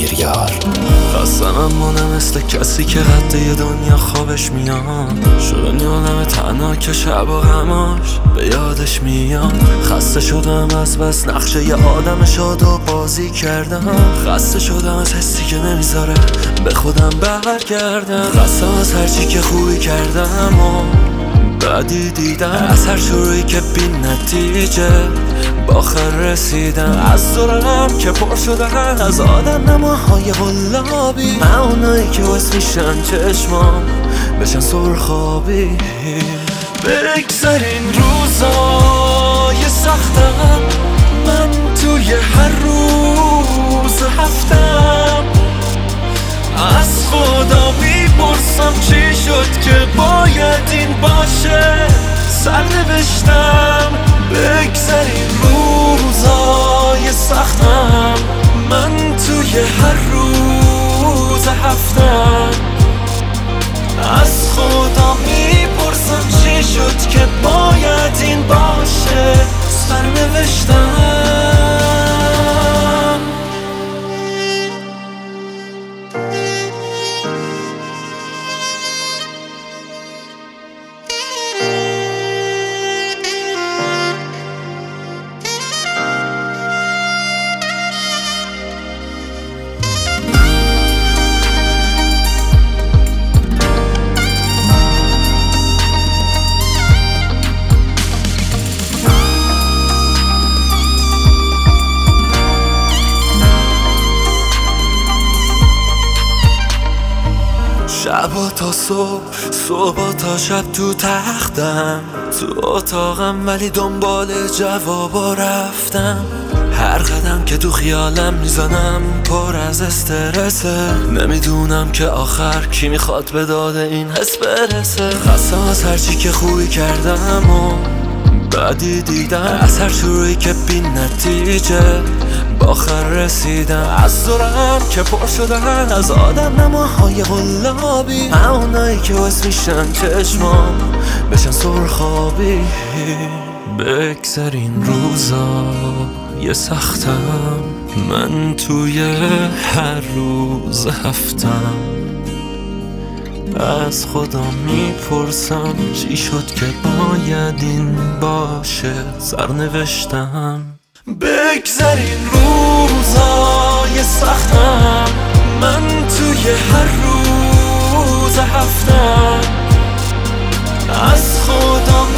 دگیریار. خستم مونه مثل کسی که قد یه دنیا خوابش میاد، شدن یادم تنها که شب و غماش به یادش میاد. خسته شدم از بس نقشه یه آدم شاد و بازی کردم، خسته شدم از حسی که نمیذاره به خودم برگردم. خستم از هرچی که خوبی کردم و بعدی دیدم، از هر شروعی که بی نتیجه با آخر رسیدم. از دورم که پر شدن از آدم نماهای غلابی، اونایی که واسه میشن چشمام بشن سرخابی. بگذارین روزای سختم، من توی هر روز هفتم از خدا میپرسم چی شد که باید این باشه سرنوشتم. بگذارین روزای سختم، من توی هر روز هفتم از خدا میپرسم چی شد که باید این باشه سرنوشتم. شبا تا صبح، صبح تا شب تو تختم، تو اتاقم ولی دنبال جوابا رفتم. هر قدم که تو خیالم میزنم پر از استرسه، نمیدونم که آخر کی میخواد به داد این حس برسه. خستم از هرچی که خوبی کردم و بعدی دیدم، از هر شروعی که بی نتیجه با آخر رسیدم. از دورم که پر شدن از آدم نماهای غلابی، اونایی که واسه میشن چشمام بشن سرخابی. بگذارین روزای سختم، من توی هر روز هفتم از خدا میپرسم چی شد که باید این باشه سرنوشتم. بگذارین روزای سختم، من توی هر روز هفتم از خدا